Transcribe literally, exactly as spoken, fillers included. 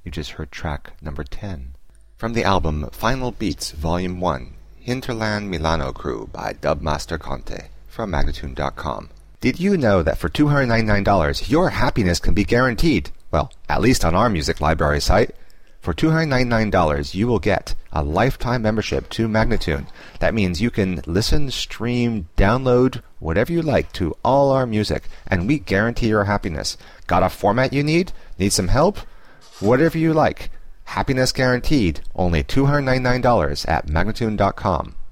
You just heard track number ten. From the album Final Beats Volume one, Hinterland Milano Crew by Dubmaster Conte from Magnatune dot com. Did you know that for two hundred ninety-nine dollars your happiness can be guaranteed? Well, at least on our music library site. For two hundred ninety-nine dollars you will get a lifetime membership to Magnatune. That means you can listen, stream, download, whatever you like to all our music, and we guarantee your happiness. Got a format you need? Need some help? Whatever you like. Happiness guaranteed. Only two hundred ninety-nine dollars at Magnatune dot com.